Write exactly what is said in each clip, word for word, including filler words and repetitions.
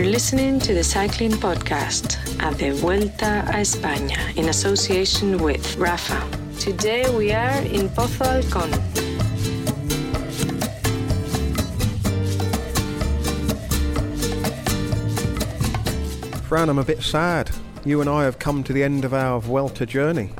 listening to the Cycling Podcast at the Vuelta a España in association with Rafa. Today we are in Pozo Alcón. Fran, I'm a bit sad. You and I have come to the end of our Vuelta journey.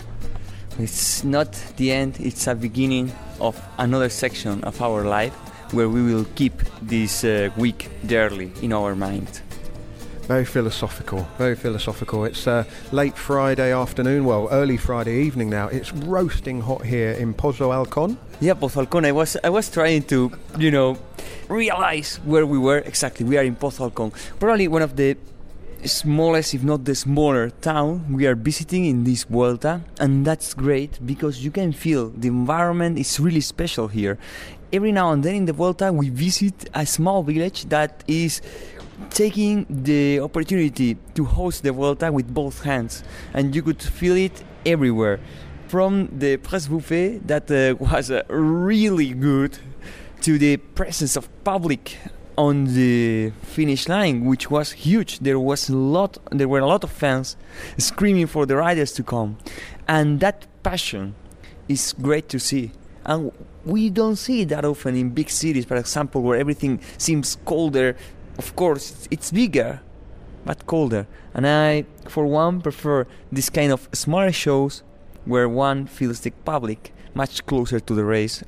It's not the end, it's a beginning of another section of our life where we will keep this uh, week dearly in our mind. Very philosophical, very philosophical. It's uh, late Friday afternoon, well, early Friday evening now. It's roasting hot here in Pozo Alcón. Yeah, Pozo Alcón. I was, I was trying to, you know, realize where we were exactly. We are in Pozo Alcón. Probably one of the smallest, if not the smaller town we are visiting in this Vuelta, and that's great because you can feel the environment is really special here. Every now and then in the Vuelta we visit a small village that is taking the opportunity to host the Vuelta with both hands, and you could feel it everywhere, from the press buffet that uh, was uh, really good to the presence of public on the finish line, which was huge. There was a lot. There were a lot of fans screaming for the riders to come, and that passion is great to see. And we don't see it that often in big cities, for example, where everything seems colder. Of course, it's bigger, but colder. And I, for one, prefer this kind of smaller shows where one feels the public much closer to the race.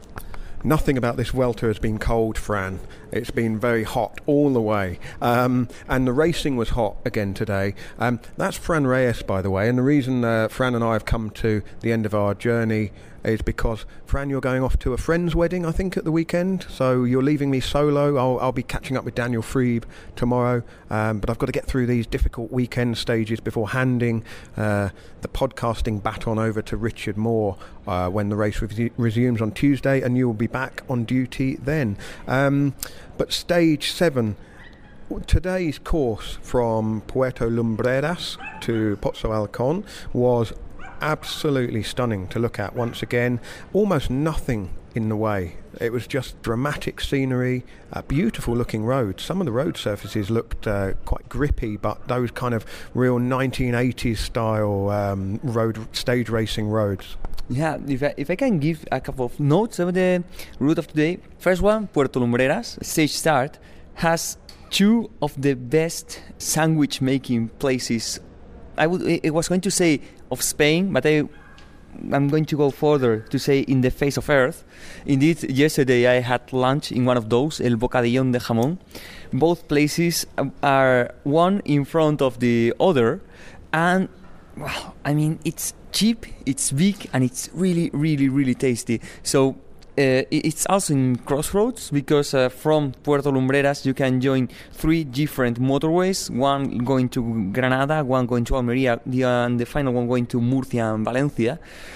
Nothing about this Vuelta has been cold, Fran. It's been very hot all the way. Um, and the racing was hot again today. Um, that's Fran Reyes, by the way. And the reason uh, Fran and I have come to the end of our journey is because, Fran, you're going off to a friend's wedding, I think, at the weekend. So you're leaving me solo. I'll, I'll be catching up with Daniel Friebe tomorrow. Um, but I've got to get through these difficult weekend stages before handing uh, the podcasting baton over to Richard Moore uh, when the race re- resumes on Tuesday, and you will be back on duty then. Um, but stage seven, today's course from Puerto Lumbreras to Pozo Alcón was absolutely stunning to look at once again. Almost nothing in the way. It was just dramatic scenery, uh, beautiful looking roads. Some of the road surfaces looked uh, quite grippy, but those kind of real nineteen eighties style um, road stage racing roads. Yeah, if I, if I can give a couple of notes of the route of today. First one, Puerto Lumbreras, stage start, has two of the best sandwich making places. I would I was going to say of Spain, but I, I'm going to go further to say in the face of earth. Indeed, yesterday I had lunch in one of those, El Bocadillón de Jamón. Both places are one in front of the other, and well, I mean, it's cheap, it's big, and it's really, really, really tasty. So Uh, it's also in crossroads because uh, from Puerto Lumbreras you can join three different motorways, one going to Granada, one going to Almería, the, uh, and the final one going to Murcia and Valencia.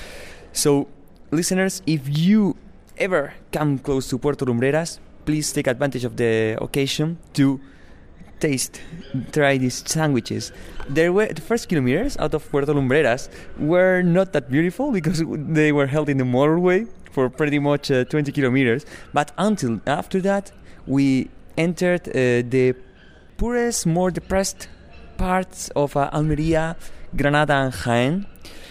So, listeners, if you ever come close to Puerto Lumbreras, please take advantage of the occasion to taste, try these sandwiches. There were the first kilometers out of Puerto Lumbreras were not that beautiful because they were held in the motorway for pretty much uh, twenty kilometers. But until after that, we entered uh, the poorest, more depressed parts of uh, Almería, Granada, and Jaén.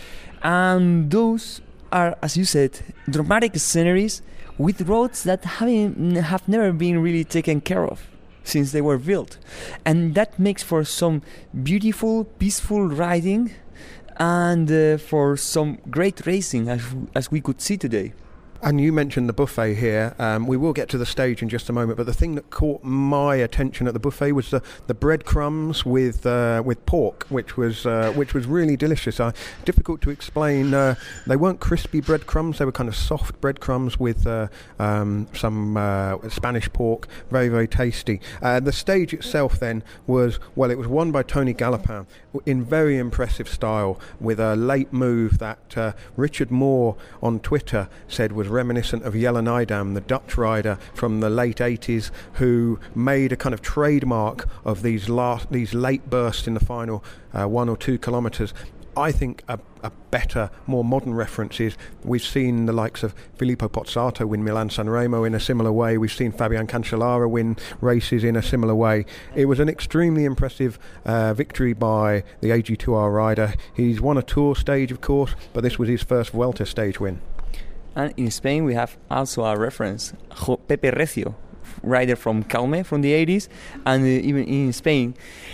And those are, as you said, dramatic sceneries with roads that haven't, have never been really taken care of since they were built. And that makes for some beautiful, peaceful riding and uh, for some great racing, as, as we could see today. And you mentioned the buffet here. Um, we will get to the stage in just a moment, but the thing that caught my attention at the buffet was the, the breadcrumbs with uh, with pork, which was uh, which was really delicious. Uh, difficult to explain. Uh, they weren't crispy breadcrumbs; they were kind of soft breadcrumbs with uh, um, some uh, Spanish pork. Very, very tasty. Uh, the stage itself then was well, it was won by Tony Galopin in very impressive style with a late move that uh, Richard Moore on Twitter said was reminiscent of Jelle Nijdam, the Dutch rider from the late eighties, who made a kind of trademark of these last, these late bursts in the final uh, one or two kilometres. I think a, a better, more modern reference is we've seen the likes of Filippo Pozzato win Milan-San Remo in a similar way. We've seen Fabian Cancellara win races in a similar way. It was an extremely impressive uh, victory by the A G two R rider. He's won a Tour stage, of course, but this was his first Vuelta stage win. And in Spain, we have also a reference, Pepe Recio, rider from Calme from the eighties, and uh, even in Spain.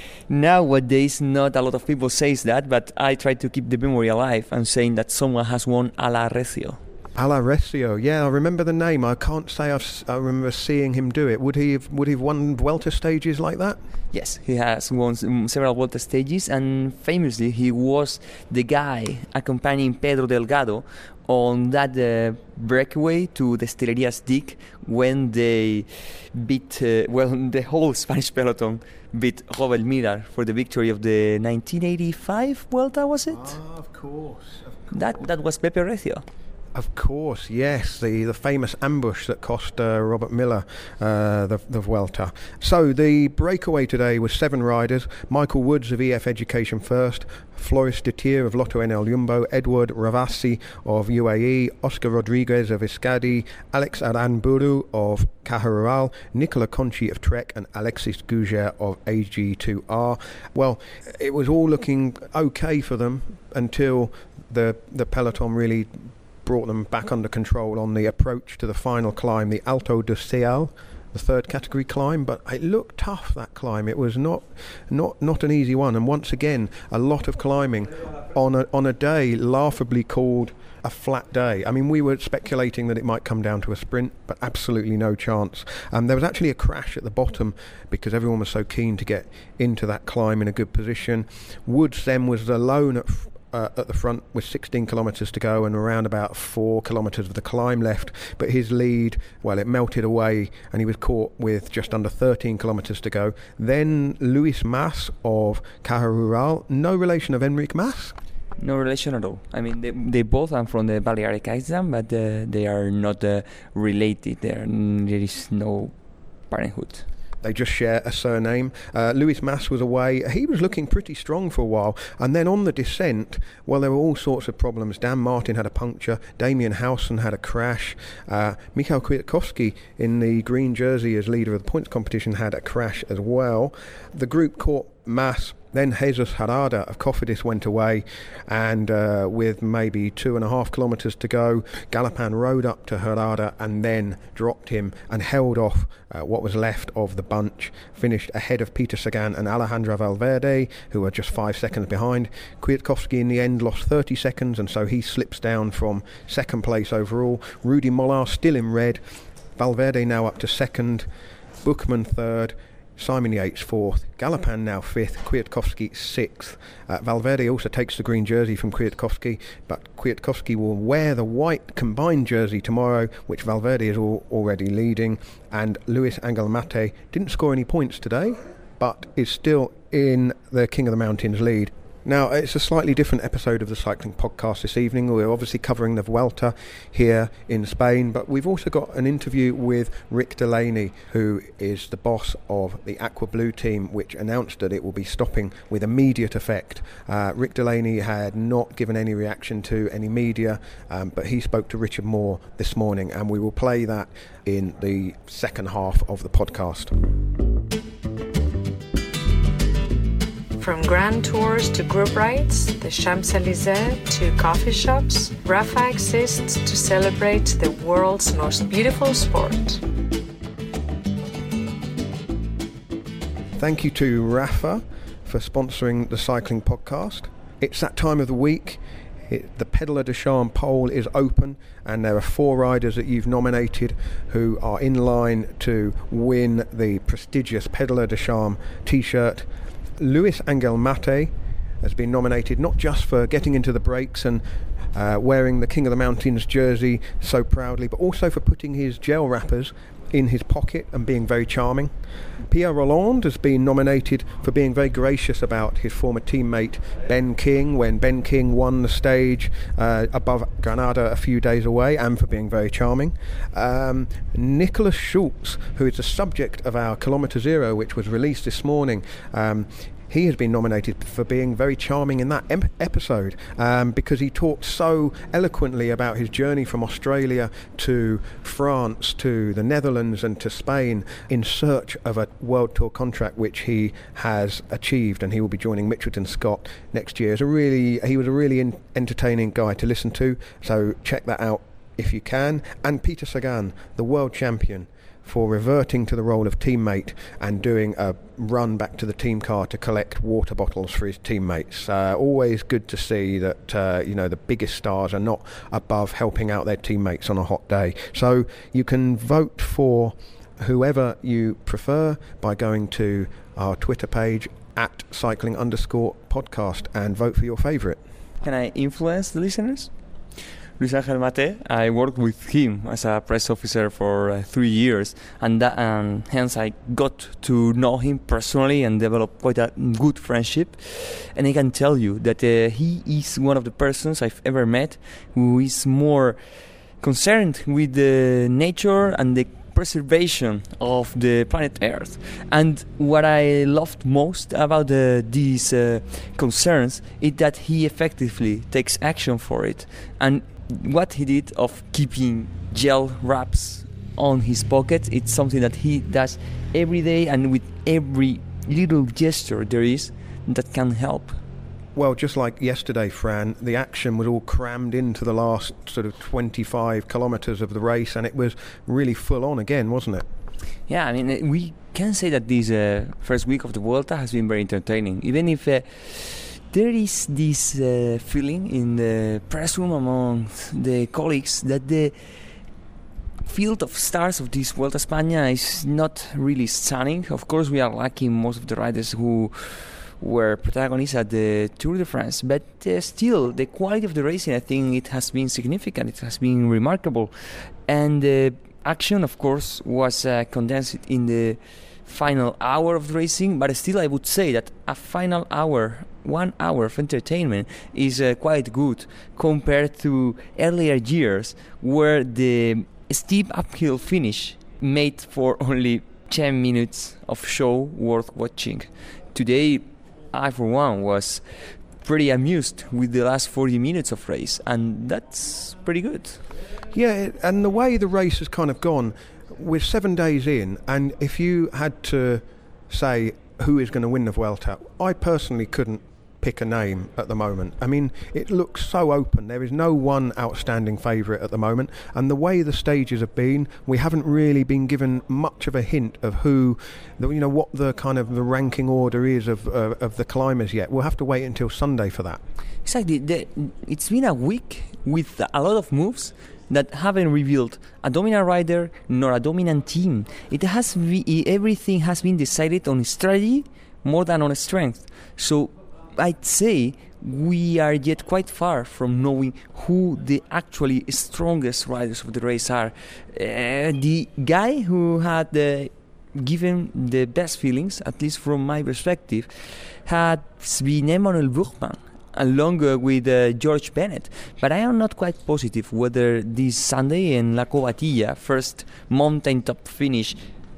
Nowadays, not a lot of people say that, but I try to keep the memory alive and saying that someone has won a la Recio. A la Recio, yeah, I remember the name. I can't say I've, I remember seeing him do it. Would he have, would he have won Vuelta stages like that? Yes, he has won several Vuelta stages, and famously he was the guy accompanying Pedro Delgado on that uh, breakaway to the Estelerias Dick when they beat, uh, well, the whole Spanish peloton beat Robert Millar for the victory of the nineteen eighty-five Vuelta, was it? Ah, of course. Of course. That that was Pepe Recio. Of course, yes, the, the famous ambush that cost uh, Robert Millar uh, the, the Vuelta. So the breakaway today was seven riders: Michael Woods of E F Education First, Floris de Tier of Lotto Enel Jumbo, Edward Ravasi of U A E, Oscar Rodriguez of Euskadi, Alex Aranburu of Caja Rural, Nicola Conchi of Trek, and Alexis Gouger of A G two R. Well, it was all looking okay for them until the the peloton really brought them back under control on the approach to the final climb, the Alto de Seal, the third category climb. But it looked tough, that climb. It was not not not an easy one, and once again a lot of climbing on a on a day laughably called a flat day. I mean, we were speculating that it might come down to a sprint, but absolutely no chance. Um, there was actually a crash at the bottom because everyone was so keen to get into that climb in a good position. Woods then was alone at f- Uh, at the front with sixteen kilometres to go and around about four kilometres of the climb left, but his lead, well, it melted away and he was caught with just under thirteen kilometres to go. Then Luis Mas of Caja Rural, no relation of Enric Mas? No relation at all. I mean, they, they both are from the Balearic Islands, but uh, they are not uh, related. There, there is no parenthood. They just share a surname. Uh, Luis Mas was away. He was looking pretty strong for a while. And then on the descent, well, there were all sorts of problems. Dan Martin had a puncture. Damien Howson had a crash. Uh, Mikhail Kwiatkowski in the green jersey as leader of the points competition had a crash as well. The group caught Mas. Then Jesus Harada of Cofidis went away, and uh, with maybe two and a half kilometres to go, Galopin rode up to Harada and then dropped him and held off uh, what was left of the bunch, finished ahead of Peter Sagan and Alejandro Valverde, who were just five seconds behind. Kwiatkowski in the end lost thirty seconds, and so he slips down from second place overall. Rudy Mollard still in red, Valverde now up to second, Buchmann third, Simon Yates fourth, Galopin now fifth, Kwiatkowski sixth. Uh, Valverde also takes the green jersey from Kwiatkowski, but Kwiatkowski will wear the white combined jersey tomorrow, which Valverde is all already leading. And Luis Angel Mate didn't score any points today, but is still in the King of the Mountains lead. Now, it's a slightly different episode of the Cycling Podcast this evening. We're obviously covering the Vuelta here in Spain, but we've also got an interview with Rick Delaney, who is the boss of the Aqua Blue team, which announced that it will be stopping with immediate effect. Uh, Rick Delaney had not given any reaction to any media, um, but he spoke to Richard Moore this morning, and we will play that in the second half of the podcast. From grand tours to group rides, the Champs-Élysées to coffee shops, Rapha exists to celebrate the world's most beautiful sport. Thank you to Rapha for sponsoring the Cycling Podcast. It's that time of the week. It, the Peddler de Charme poll is open, and there are four riders that you've nominated who are in line to win the prestigious Peddler de Charme t-shirt. Luis Angel Mate has been nominated not just for getting into the breaks and uh, wearing the King of the Mountains jersey so proudly, but also for putting his gel wrappers in his pocket and being very charming. Pierre Rolland has been nominated for being very gracious about his former teammate Ben King when Ben King won the stage uh, above Granada a few days away, and for being very charming. Um, Nicholas Schultz, who is the subject of our Kilometre Zero, which was released this morning, um, he has been nominated for being very charming in that em- episode um, because he talked so eloquently about his journey from Australia to France to the Netherlands and to Spain in search of a World Tour contract, which he has achieved, and he will be joining Mitchelton Scott next year. It's a really, he was a really in- entertaining guy to listen to, so check that out if you can. And Peter Sagan, the world champion, for reverting to the role of teammate and doing a run back to the team car to collect water bottles for his teammates. Uh, always good to see that uh, you know the biggest stars are not above helping out their teammates on a hot day. So you can vote for whoever you prefer by going to our Twitter page at cycling underscore podcast and vote for your favourite. Can I influence the listeners? Luis Angel Mate, I worked with him as a press officer for uh, three years, and, that, and hence I got to know him personally and develop quite a good friendship. And I can tell you that uh, he is one of the persons I've ever met who is more concerned with the nature and the preservation of the planet Earth. And what I loved most about uh, these uh, concerns is that he effectively takes action for it. And what he did of keeping gel wraps on his pocket, it's something that he does every day, and with every little gesture there is that can help. Well, just like yesterday, Fran, the action was all crammed into the last sort of twenty-five kilometres of the race, and it was really full on again, wasn't it? Yeah, I mean, we can say that this uh, first week of the Vuelta has been very entertaining, even if uh, there is this uh, feeling in the press room among the colleagues that the field of stars of this Vuelta a España is not really stunning. Of course, we are lacking most of the riders who were protagonists at the Tour de France, but uh, still, the quality of the racing, I think it has been significant, it has been remarkable. And the action, of course, was uh, condensed in the final hour of the racing, but still I would say that a final hour, one hour of entertainment is uh, quite good compared to earlier years where the steep uphill finish made for only ten minutes of show worth watching. Today, I for one was pretty amused with the last forty minutes of race, and that's pretty good. Yeah, and the way the race has kind of gone, we're seven days in, and if you had to say who is going to win the Vuelta, I personally couldn't pick a name at the moment. I mean, it looks so open. There is no one outstanding favourite at the moment, and the way the stages have been, we haven't really been given much of a hint of who, the, you know, what the kind of the ranking order is of uh, of the climbers yet. We'll have to wait until Sunday for that. Exactly. The, it's been a week with a lot of moves that haven't revealed a dominant rider nor a dominant team. It has be, everything has been decided on strategy more than on strength. So I'd say we are yet quite far from knowing who the actually strongest riders of the race are. Uh, the guy who had uh, given the best feelings, at least from my perspective, had been Emmanuel Buchmann, along uh, with uh, George Bennett. But I am not quite positive whether this Sunday in La Covatilla, first mountaintop finish,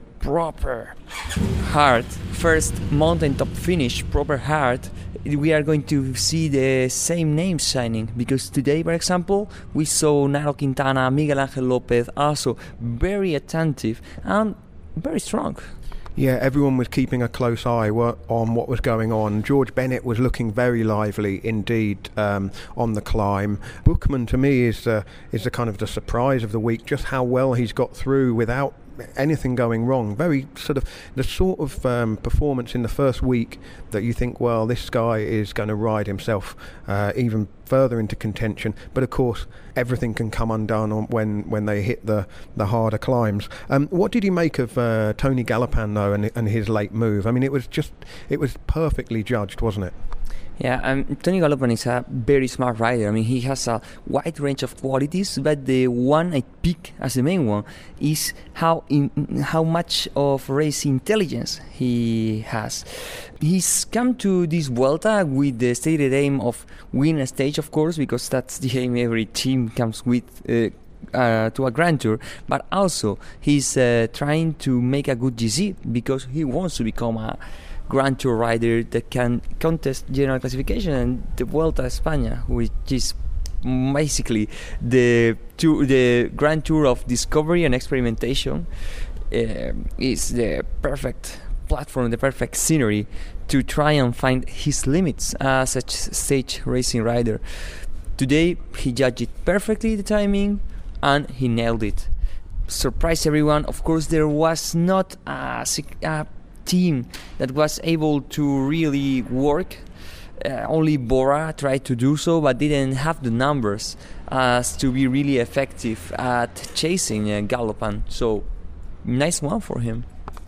proper hard, first mountaintop finish, proper hard, we are going to see the same names shining, because today, for example, we saw Nairo Quintana, Miguel Angel Lopez, also very attentive and very strong. Yeah, everyone was keeping a close eye on what was going on. George Bennett was looking very lively indeed um, on the climb. Buchmann, to me, is uh, is the kind of the surprise of the week, just how well he's got through without anything going wrong. Very sort of the sort of um, performance in the first week that you think, well, this guy is going to ride himself uh, even further into contention. But of course, everything can come undone on when, when they hit the, the harder climbs. Um, what did you make of uh, Tony Galopin though, and, and his late move? I mean, it was just it was perfectly judged, wasn't it? Yeah, um, Tony Galopin is a very smart rider. I mean, he has a wide range of qualities, but the one I pick as the main one is how in, how much of race intelligence he has. He's come to this Vuelta with the stated aim of win a stage, of course, because that's the aim every team comes with uh, uh, to a Grand Tour. But also, he's uh, trying to make a good G C because he wants to become a Grand Tour rider that can contest general classification, and the Vuelta a España, which is basically the tour, the Grand Tour of discovery and experimentation, uh, is the perfect platform, the perfect scenery to try and find his limits as a stage racing rider. Today he judged it perfectly, the timing, and he nailed it. Surprised everyone. Of course, there was not a, a team that was able to really work. Uh, only Bora tried to do so, but didn't have the numbers as to be really effective at chasing uh, Galopin. So, nice one for him.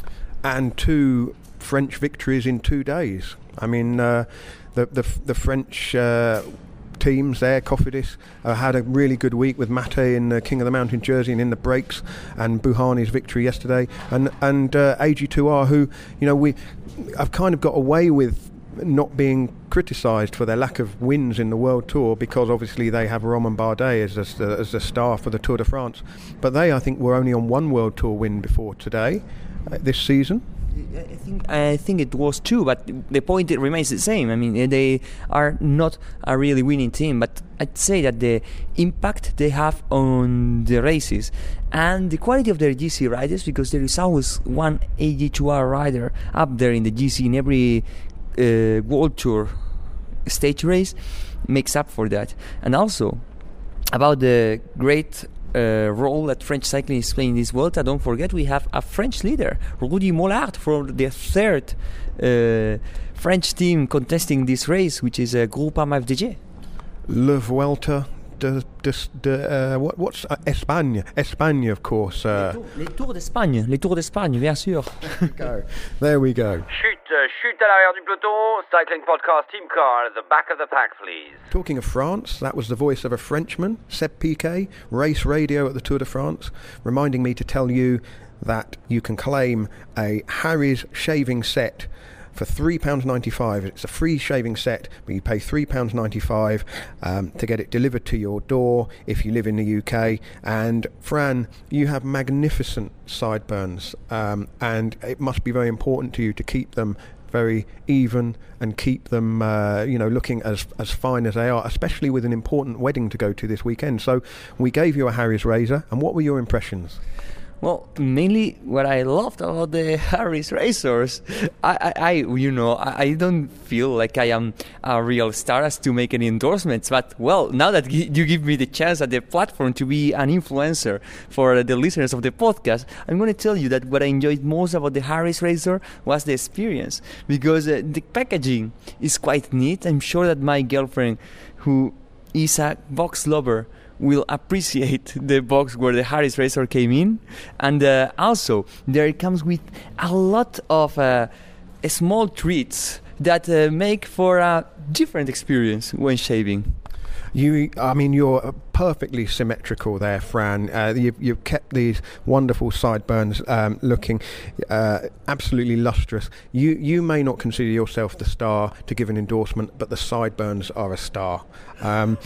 And two French victories in two days. I mean, uh, the, the the French uh, teams there, Cofidis, uh, had a really good week with Mate in the King of the Mountain jersey and in the breaks, and Buhani's victory yesterday, and and uh, A G two R, who, you know, we have kind of got away with not being criticised for their lack of wins in the World Tour, because obviously they have Romain Bardet as the, as the star for the Tour de France, but they, I think, were only on one World Tour win before today, uh, this season. I think I think it was two, but the point it remains the same. I mean, they are not a really winning team, but I'd say that the impact they have on the races and the quality of their G C riders, because there is always one A G two R rider up there in the G C in every uh, World Tour stage race, makes up for that. And also about the great Uh, role that French cycling is playing in this Vuelta, don't forget we have a French leader, Rudy Mollard, from the third uh, French team contesting this race, which is uh, Groupama F D J. Le Vuelta de, de, de uh, what, what's uh, Espagne? Espagne, of course. Uh. Les Tours d'Espagne, les Tours d'Espagne, bien sûr. Go. There we go. Chute, uh, chute à l'arrière du peloton. Cycling Podcast team car at the back of the pack, please. Talking of France, that was the voice of a Frenchman, Seb Piquet, race radio at the Tour de France, reminding me to tell you that you can claim a Harry's shaving set for three pounds ninety-five. It's a free shaving set, but you pay three pounds ninety-five um, to get it delivered to your door if you live in the U K. And Fran, you have magnificent sideburns, um, and it must be very important to you to keep them very even and keep them, uh, you know, looking as as fine as they are, especially with an important wedding to go to this weekend. So we gave you a Harry's razor, and what were your impressions? Well, mainly what I loved about the Harry's Racers, I, I, I you know, I, I don't feel like I am a real star as to make any endorsements, but, well, now that g- you give me the chance at the platform to be an influencer for the listeners of the podcast, I'm going to tell you that what I enjoyed most about the Harry's Racer was the experience, because uh, the packaging is quite neat. I'm sure that my girlfriend, who is a box lover, will appreciate the box where the Harry's Racer came in. And uh, also there it comes with a lot of uh, small treats that uh, make for a different experience when shaving. You, I mean, you're perfectly symmetrical there, Fran. Uh, you've, you've kept these wonderful sideburns um, looking uh, absolutely lustrous. You, you may not consider yourself the star to give an endorsement, but the sideburns are a star. Um,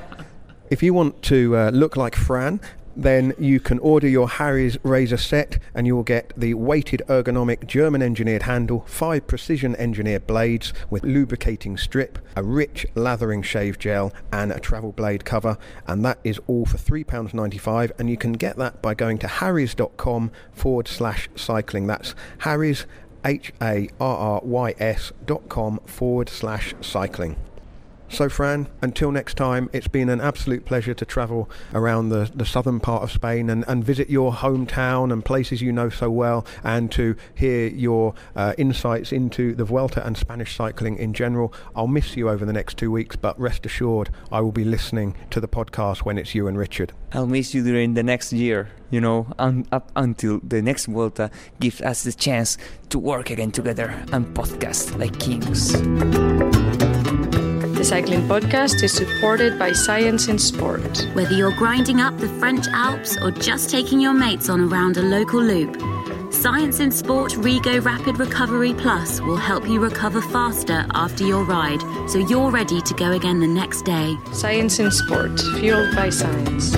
If you want to uh, look like Fran, then you can order your Harry's razor set, and you will get the weighted ergonomic German-engineered handle, five precision-engineered blades with lubricating strip, a rich lathering shave gel, and a travel blade cover. And that is all for three pounds ninety-five, and you can get that by going to harrys.com forward slash cycling. That's Harrys, H A R R Y S dot com forward slash cycling. So, Fran, until next time, it's been an absolute pleasure to travel around the, the southern part of Spain and, and visit your hometown and places you know so well, and to hear your uh, insights into the Vuelta and Spanish cycling in general. I'll miss you over the next two weeks, but rest assured I will be listening to the podcast when it's you and Richard. I'll miss you during the next year, you know, un- up until the next Vuelta gives us the chance to work again together and podcast like kings. The Cycling Podcast is supported by Science in Sport. Whether you're grinding up the French Alps or just taking your mates on around a local loop, Science in Sport Rego Rapid Recovery Plus will help you recover faster after your ride, so you're ready to go again the next day. Science in Sport, fueled by science.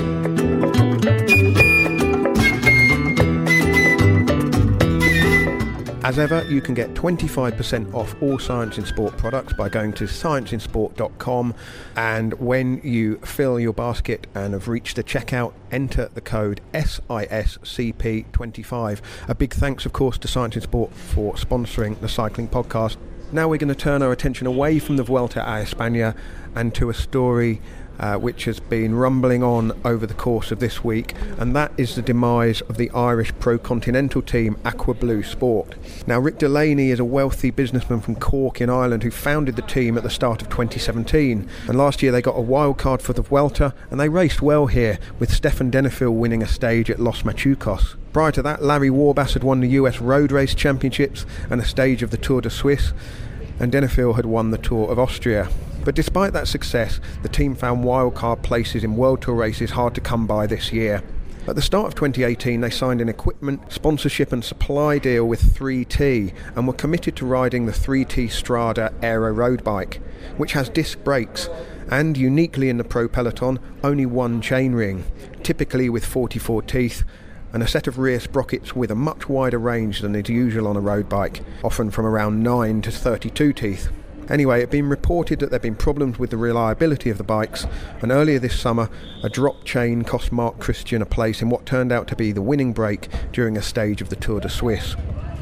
As ever, you can get twenty-five percent off all Science in Sport products by going to science in sport dot com, and when you fill your basket and have reached the checkout, enter the code S I S C P twenty-five. A big thanks, of course, to Science in Sport for sponsoring the cycling podcast. Now we're going to turn our attention away from the Vuelta a España and to a story Uh, which has been rumbling on over the course of this week, and that is the demise of the Irish pro-continental team Aqua Blue Sport. Now, Rick Delaney is a wealthy businessman from Cork in Ireland who founded the team at the start of twenty seventeen, and last year they got a wild card for the Vuelta and they raced well here, with Stefan Denifil winning a stage at Los Machucos. Prior to that, Larry Warbasse had won the U S Road Race Championships and a stage of the Tour de Suisse, and Denifil had won the Tour of Austria. But despite that success, the team found wildcard places in World Tour races hard to come by this year. At the start of twenty eighteen, they signed an equipment, sponsorship and supply deal with three T and were committed to riding the three T Strada Aero road bike, which has disc brakes and, uniquely in the pro peloton, only one chainring, typically with forty-four teeth, and a set of rear sprockets with a much wider range than is usual on a road bike, often from around nine to thirty-two teeth. Anyway, it had been reported that there had been problems with the reliability of the bikes, and earlier this summer a drop chain cost Mark Christian a place in what turned out to be the winning break during a stage of the Tour de Suisse.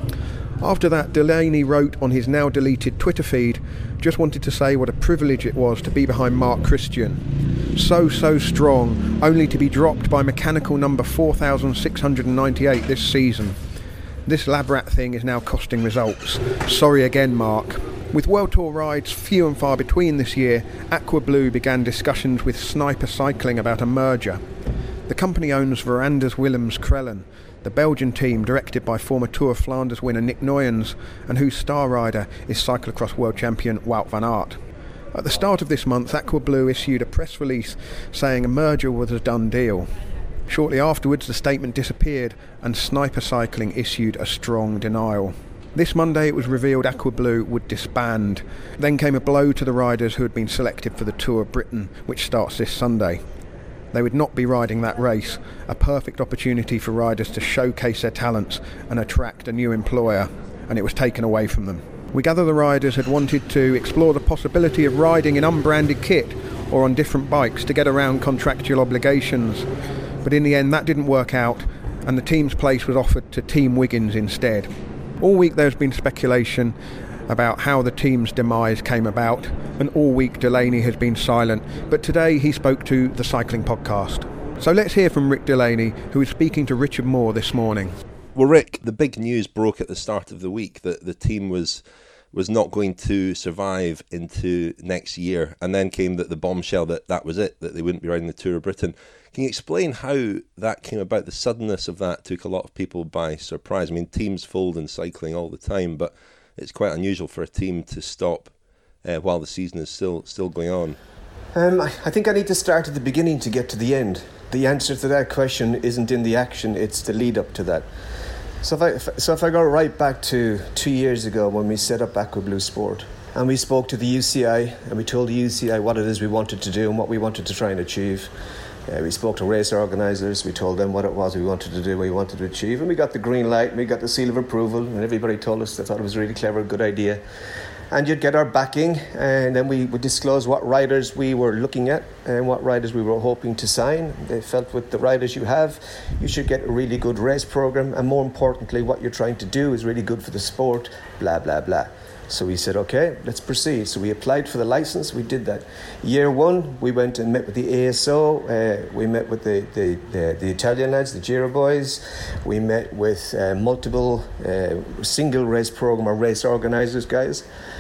After that, Delaney wrote on his now deleted Twitter feed, "Just wanted to say what a privilege it was to be behind Mark Christian. So, so strong, only to be dropped by mechanical number four thousand six hundred ninety-eight this season. This lab rat thing is now costing results. Sorry again, Mark." With World Tour rides few and far between this year, Aqua Blue began discussions with Sniper Cycling about a merger. The company owns Verandas Willems Krellen, the Belgian team directed by former Tour of Flanders winner Nick Noyens, and whose star rider is cyclocross world champion Wout van Aert. At the start of this month, Aqua Blue issued a press release saying a merger was a done deal. Shortly afterwards, the statement disappeared and Sniper Cycling issued a strong denial. This Monday it was revealed Aqua Blue would disband. Then came a blow to the riders who had been selected for the Tour of Britain, which starts this Sunday. They would not be riding that race, a perfect opportunity for riders to showcase their talents and attract a new employer, and it was taken away from them. We gather the riders had wanted to explore the possibility of riding in unbranded kit or on different bikes to get around contractual obligations, but in the end that didn't work out, and the team's place was offered to Team Wiggins instead. All week there's been speculation about how the team's demise came about, and all week Delaney has been silent, but today he spoke to the Cycling Podcast. So let's hear from Rick Delaney, who is speaking to Richard Moore this morning. Well, Rick, the big news broke at the start of the week that the team was was not going to survive into next year, and then came that the bombshell that that was it, that they wouldn't be riding the Tour of Britain. Can you explain how that came about? The suddenness of that took a lot of people by surprise. I mean, teams fold in cycling all the time, but it's quite unusual for a team to stop uh, while the season is still still going on. Um, I think I need to start at the beginning to get to the end. The answer to that question isn't in the action, it's the lead up to that. So if I, if, so if I go right back to two years ago when we set up Aqua Blue Sport, and we spoke to the U C I, and we told the U C I what it is we wanted to do and what we wanted to try and achieve. Uh, we spoke to race organisers, we told them what it was we wanted to do, what we wanted to achieve, and we got the green light, and we got the seal of approval, and everybody told us they thought it was really clever, good idea. And you'd get our backing, and then we would disclose what riders we were looking at and what riders we were hoping to sign. They felt with the riders you have, you should get a really good race programme, and more importantly, what you're trying to do is really good for the sport, blah, blah, blah. So we said, okay, let's proceed. So we applied for the licence, we did that. Year one, we went and met with the A S O, uh, we met with the, the, the, the Italian lads, the Giro boys, we met with uh, multiple uh, single race programme or race organisers guys,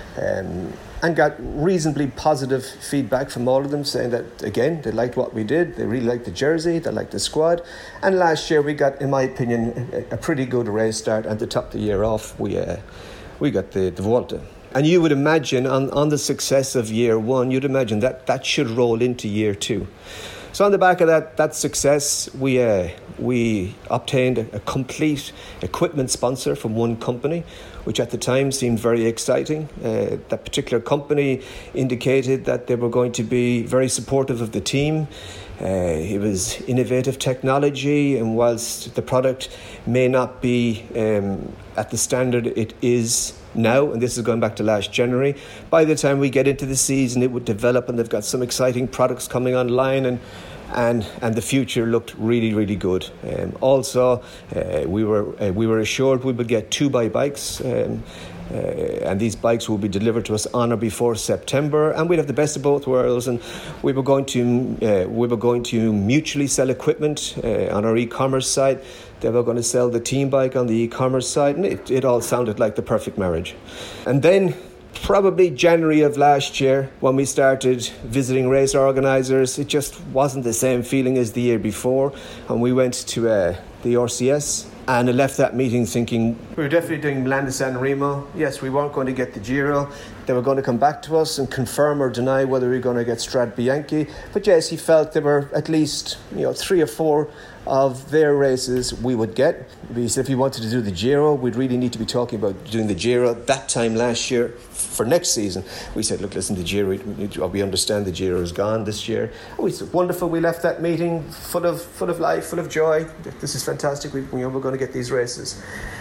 um, and got reasonably positive feedback from all of them saying that, again, they liked what we did, they really liked the jersey, they liked the squad, and last year we got, in my opinion, a, a pretty good race start, and to top the year off, we... Uh, we got the, the Vuelta. And you would imagine on, on the success of year one, you'd imagine that that should roll into year two. So on the back of that that success, we uh, we obtained a, a complete equipment sponsor from one company. which at the time seemed very exciting. Uh, that particular company indicated that they were going to be very supportive of the team. Uh, it was innovative technology, and whilst the product may not be um, at the standard it is now, and this is going back to last January, by the time we get into the season it would develop, and they've got some exciting products coming online, and and and the future looked really, really good. Um, also, uh, we were uh, we were assured we would get two buy bikes. Um, Uh, and these bikes will be delivered to us on or before September, and we'd have the best of both worlds. And we were going to uh, we were going to mutually sell equipment uh, on our e-commerce site. They were going to sell the team bike on the e-commerce site, and it, it all sounded like the perfect marriage. And then, probably January of last year, when we started visiting race organisers, it just wasn't the same feeling as the year before. And we went to uh, the R C S. And I left that meeting thinking we were definitely doing Milan de San Remo. Yes, we weren't going to get the Giro. They were going to come back to us and confirm or deny whether we were going to get Strade Bianche. But yes, he felt there were at least, you know, three or four of their races we would get. He said if we wanted to do the Giro, we'd really need to be talking about doing the Giro that time last year for next season. We said, look, listen, the Giro, we understand the Giro is gone this year. And we said, wonderful. We left that meeting full of full of life, full of joy. This is fantastic. We, you know, we're going to get these races.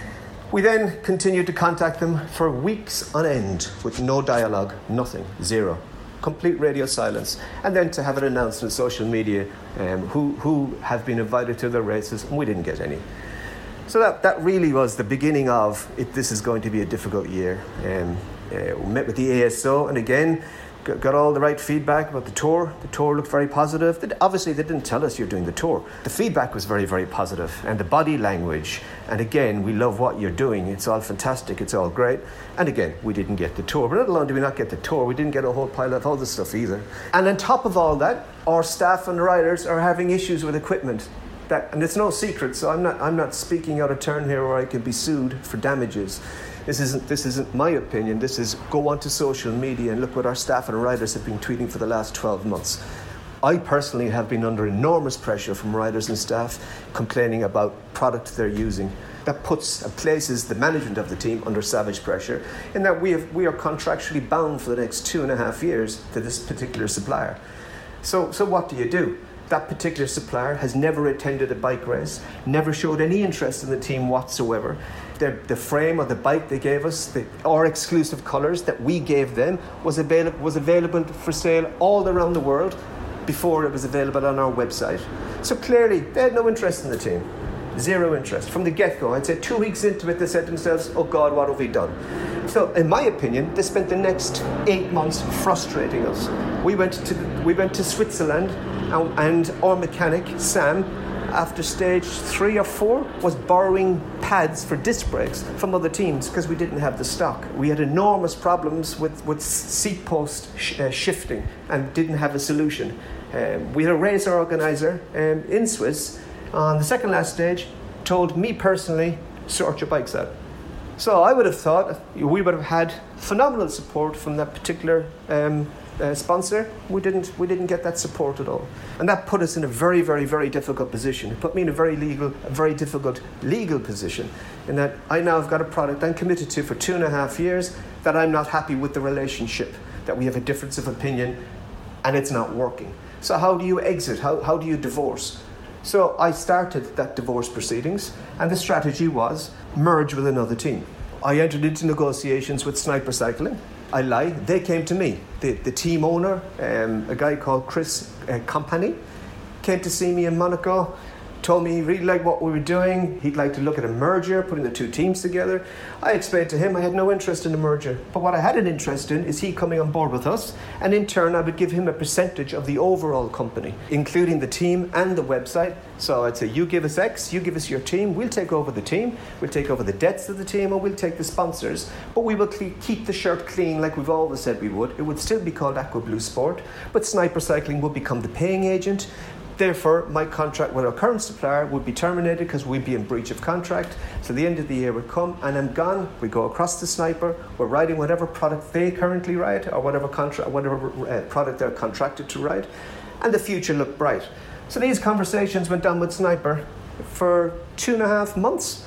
We then continued to contact them for weeks on end with no dialogue, nothing, zero. Complete radio silence, and then to have it announced on social media um, who who have been invited to their races, and we didn't get any. So that, that really was the beginning of it. This is going to be a difficult year. Um, uh, we met with the A S O, and again got, got all the right feedback about the tour. The tour looked very positive. They, obviously, they didn't tell us you're doing the tour. The feedback was very, very positive, and the body language. And again, we love what you're doing. It's all fantastic. It's all great. And again, we didn't get the tour. But not alone did we not get the tour, we didn't get a whole pile of other stuff either. And on top of all that, our staff and riders are having issues with equipment. That, and it's no secret, so I'm not I'm not speaking out of turn here where I could be sued for damages. This isn't this isn't my opinion. This is go onto social media and look what our staff and riders have been tweeting for the last twelve months. I personally have been under enormous pressure from riders and staff complaining about product they're using. That puts and places the management of the team under savage pressure, in that we have we are contractually bound for the next two and a half years to this particular supplier. So so what do you do? That particular supplier has never attended a bike race, never showed any interest in the team whatsoever. The, the frame of the bike they gave us, the, our exclusive colours that we gave them, was, avail- was available for sale all around the world before it was available on our website. So clearly, they had no interest in the team. Zero interest. From the get-go, I'd say two weeks into it, they said to themselves, oh God, what have we done? So, in my opinion, they spent the next eight months frustrating us. We went to we went to Switzerland, and, and our mechanic, Sam, after stage three or four, was borrowing pads for disc brakes from other teams because we didn't have the stock. We had enormous problems with, with seat post sh- uh, shifting and didn't have a solution. Um, we had a race organizer um, in Swiss on the second last stage, told me personally, sort your bikes out. So I would have thought we would have had phenomenal support from that particular um, uh, sponsor. We didn't. We didn't get that support at all, and that put us in a very, very, very difficult position. It put me in a very legal, a very difficult legal position, in that I now have got a product I'm committed to for two and a half years that I'm not happy with the relationship, that we have a difference of opinion, and it's not working. So how do you exit? How how do you divorce? So I started that divorce proceedings, and the strategy was merge with another team. I entered into negotiations with Sniper Cycling. I lie, they came to me. The, the team owner, um, a guy called Chris uh, Company, came to see me in Monaco, told me he really liked what we were doing. He'd like to look at a merger, putting the two teams together. I explained to him I had no interest in a merger. But what I had an interest in is he coming on board with us, and in turn I would give him a percentage of the overall company, including the team and the website. So I'd say, you give us X, you give us your team, we'll take over the team, we'll take over the debts of the team, and we'll take the sponsors. But we will cle- keep the shirt clean like we've always said we would. It would still be called Aqua Blue Sport, but Sniper Cycling would become the paying agent. Therefore, my contract with our current supplier would be terminated because we'd be in breach of contract. So the end of the year would come and I'm gone. We go across to Sniper. We're riding whatever product they currently ride, or whatever contract, whatever uh, product they're contracted to ride, and the future looked bright. So these conversations went on with Sniper for two and a half months.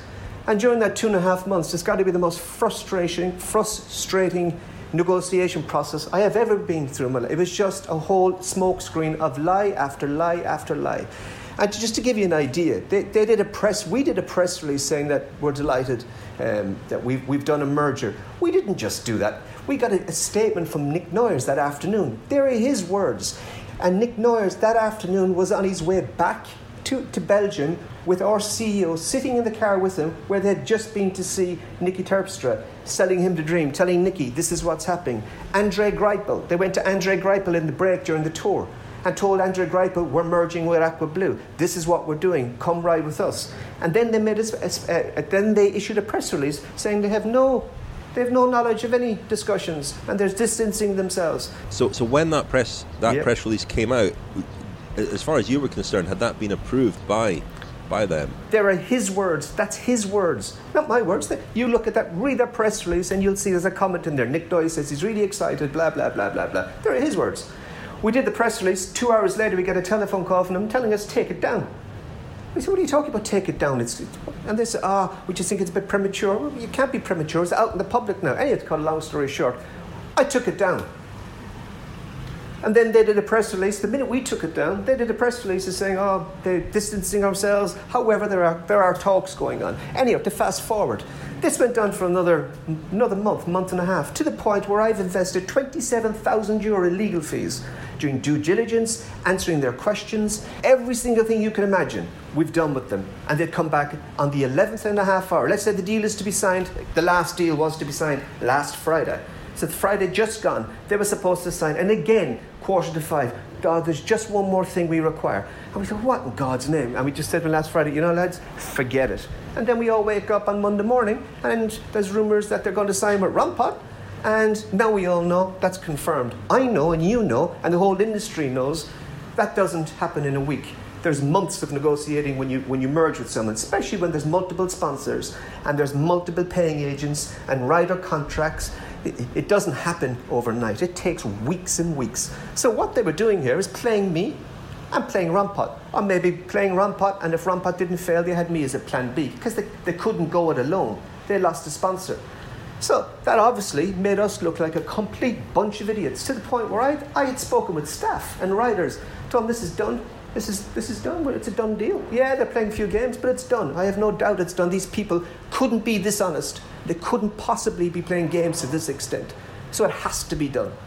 And during that two and a half months, it's got to be the most frustrating, frustrating negotiation process I have ever been through in my life. It was just a whole smokescreen of lie after lie after lie. And just to give you an idea, they, they did a press, we did a press release saying that we're delighted um, that we've, we've done a merger. We didn't just do that. We got a, a statement from Nick Noyers that afternoon. There are his words. And Nick Noyers that afternoon was on his way back to, to Belgium with our C E O sitting in the car with him, where they'd just been to see Nicky Terpstra, selling him the dream, telling Nicky, this is what's happening. Andre Greipel, they went to Andre Greipel in the break during the tour and told Andre Greipel, we're merging with Aqua Blue. This is what we're doing. Come ride with us. And then they made a, a, a, then they issued a press release saying they have no, they have no knowledge of any discussions and they're distancing themselves. So, so when that press that yep. press release came out, as far as you were concerned, had that been approved by? by them? There are his words. That's his words, not my words. You look at that, read that press release, and you'll see there's a comment in there. Nick Doyle says he's really excited, blah, blah, blah, blah, blah. There are his words. We did the press release. Two hours later, we get a telephone call from them telling us, take it down. We said, what are you talking about, take it down? It's, and they said, ah, oh, we just think it's a bit premature. Well, you can't be premature. It's out in the public now. Anyway, to cut a long story short, I took it down. And then they did a press release. The minute we took it down, they did a press release saying, oh, they're distancing ourselves. However, there are there are talks going on. Anyhow, to fast forward, this went on for another another month, month and a half, to the point where I've invested twenty-seven thousand euro in legal fees, doing due diligence, answering their questions, every single thing you can imagine, we've done with them. And they'd come back on the eleventh and a half hour. Let's say the deal is to be signed. The last deal was to be signed last Friday. So Friday just gone, they were supposed to sign. And again, quarter to five, God, there's just one more thing we require. And we said, what in God's name? And we just said to them last Friday, you know, lads, forget it. And then we all wake up on Monday morning, and there's rumours that they're going to sign with Rampot. And now we all know that's confirmed. I know, and you know, and the whole industry knows, that doesn't happen in a week. There's months of negotiating when you when you merge with someone, especially when there's multiple sponsors and there's multiple paying agents and rider contracts. It, it doesn't happen overnight. It takes weeks and weeks. So what they were doing here is playing me and playing Rampot. Or maybe playing Rampot, and if Rampot didn't fail, they had me as a plan B, because they, they couldn't go it alone. They lost a sponsor. So that obviously made us look like a complete bunch of idiots, to the point where I, I had spoken with staff and riders, told them this is done. This is this is done. It's a done deal. Yeah, they're playing a few games, but it's done. I have no doubt it's done. These people couldn't be dishonest. They couldn't possibly be playing games to this extent. So it has to be done.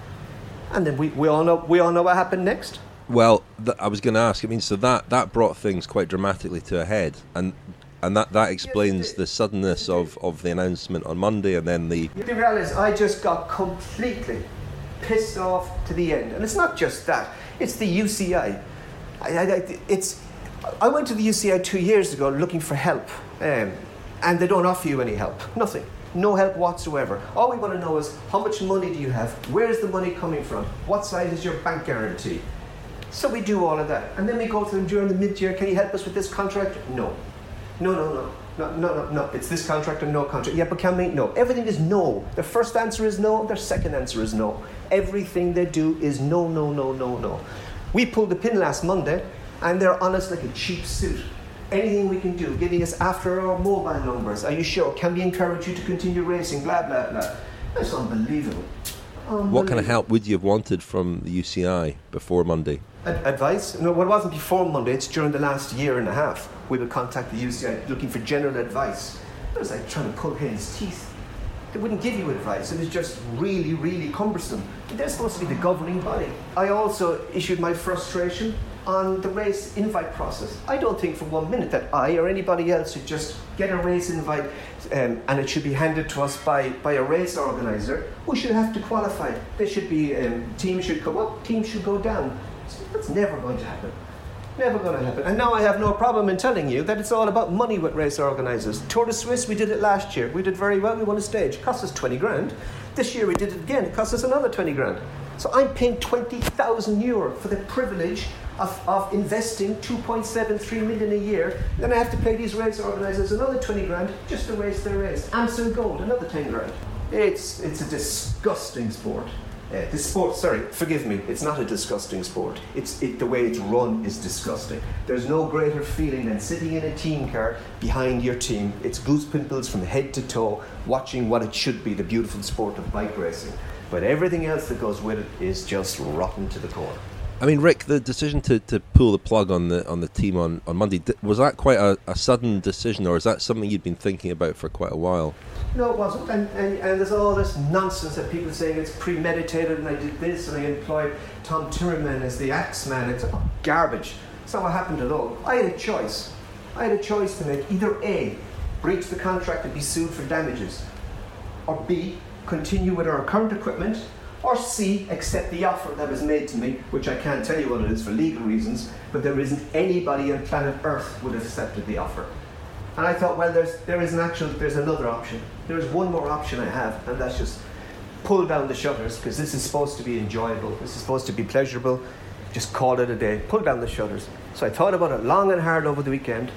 And then we, we all know we all know what happened next. Well, th- I was going to ask. I mean, so that, that brought things quite dramatically to a head, and and that, that explains yes, the suddenness of, of the announcement on Monday, and then the. The reality is, I just got completely pissed off to the end, and it's not just that. It's the U C I. I, I, it's, I went to the U C I two years ago looking for help, um, and they don't offer you any help. Nothing. No help whatsoever. All we want to know is, how much money do you have? Where is the money coming from? What size is your bank guarantee? So we do all of that. And then we go to them during the mid-year, can you help us with this contract? No. No, no, no. No, no, no, no. It's this contract or no contract. Yeah, but can we? No. Everything is no. Their first answer is no. Their second answer is no. Everything they do is no, no, no, no, no. We pulled the pin last Monday, and they're on us like a cheap suit. Anything we can do, getting us after our mobile numbers. Are you sure? Can we encourage you to continue racing? Blah, blah, blah. That's unbelievable. unbelievable. What kind of help would you have wanted from the U C I before Monday? Ad- advice? No, well, it wasn't before Monday. It's during the last year and a half. We would contact the U C I looking for general advice. It was like trying to pull hen's teeth. They wouldn't give you advice. It was just really, really cumbersome. They're supposed to be the governing body. I also issued my frustration on the race invite process. I don't think for one minute that I or anybody else should just get a race invite um, and it should be handed to us by, by a race organizer who should have to qualify. There should be, um, teams should go up, teams should go down. That's never going to happen. Never going to happen. And now I have no problem in telling you that it's all about money with race organisers. Tour de Suisse, we did it last year. We did very well. We won a stage. It cost us twenty grand. This year we did it again. It cost us another twenty grand. So I'm paying twenty thousand euro for the privilege of, of investing two point seven three million a year. Then I have to pay these race organisers another twenty grand just to race their race. Amstel Gold, another ten grand. It's, it's a disgusting sport. Uh, this sport, sorry, forgive me, it's not a disgusting sport. It's it, the way it's run is disgusting. There's no greater feeling than sitting in a team car behind your team. It's goose pimples from head to toe, watching what it should be, the beautiful sport of bike racing. But everything else that goes with it is just rotten to the core. I mean, Rick, the decision to, to pull the plug on the on the team on, on Monday, was that quite a, a sudden decision, or is that something you'd been thinking about for quite a while? No, it wasn't. And, and, and there's all this nonsense that people saying it's premeditated and I did this and I employed Tom Timmerman as the axe man. It's garbage. It's not what happened at all. I had a choice. I had a choice to make. Either A, breach the contract and be sued for damages, or B, continue with our current equipment, or C, accept the offer that was made to me, which I can't tell you what it is for legal reasons, but there isn't anybody on planet Earth would have accepted the offer. And I thought, well, there's there is an actual, there's another option. There is one more option I have, and that's just pull down the shutters, because this is supposed to be enjoyable. This is supposed to be pleasurable. Just call it a day. Pull down the shutters. So I thought about it long and hard over the weekend,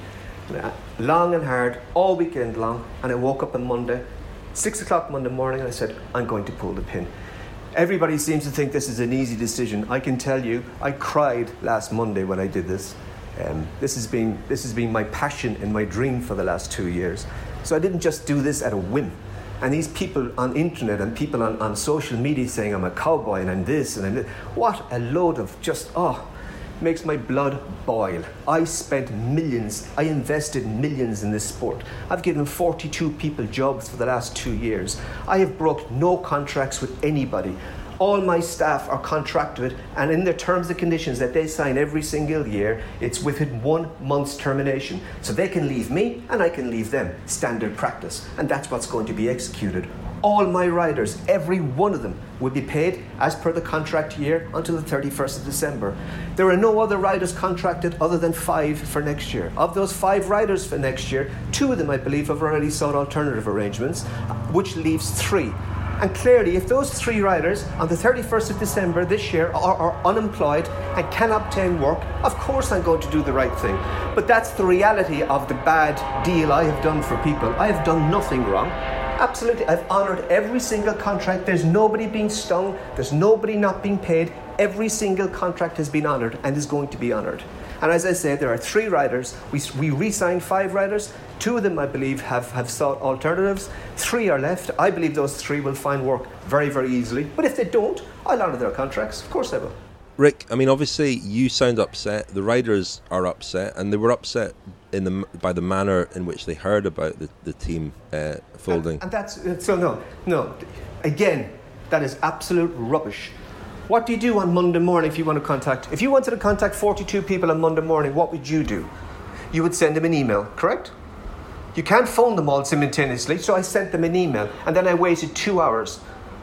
long and hard, all weekend long, and I woke up on Monday, six o'clock Monday morning, and I said, I'm going to pull the pin. Everybody seems to think this is an easy decision. I can tell you, I cried last Monday when I did this. Um, this has been this has been my passion and my dream for the last two years. So I didn't just do this at a whim. And these people on internet and people on, on social media saying I'm a cowboy and I'm this and I'm this. What a load of just, oh, makes my blood boil. I spent millions, I invested millions in this sport. I've given forty-two people jobs for the last two years. I have broke no contracts with anybody. All my staff are contracted, and in their terms and conditions that they sign every single year, it's within one month's termination. So they can leave me and I can leave them. Standard practice. And that's what's going to be executed. All my riders, every one of them, will be paid as per the contract year until the thirty-first of December. There are no other riders contracted other than five for next year. Of those five riders for next year, two of them, I believe, have already sought alternative arrangements, which leaves three. And clearly, if those three riders on the thirty-first of December this year are, are unemployed and can obtain work, of course I'm going to do the right thing. But that's the reality of the bad deal I have done for people. I have done nothing wrong. Absolutely, I've honoured every single contract. There's nobody being stung. There's nobody not being paid. Every single contract has been honoured and is going to be honoured. And as I said, there are three riders. We, we re-signed five riders. Two of them, I believe, have, have sought alternatives. Three are left. I believe those three will find work very, very easily. But if they don't, I'll honour their contracts. Of course I will. Rick, I mean, obviously you sound upset. The riders are upset, and they were upset in the by the manner in which they heard about the, the team uh, folding. And, and that's so no, no. Again, that is absolute rubbish. What do you do on Monday morning if you want to contact? If you wanted to contact forty-two people on Monday morning, what would you do? You would send them an email, correct? You can't phone them all simultaneously, so I sent them an email, and then I waited two hours.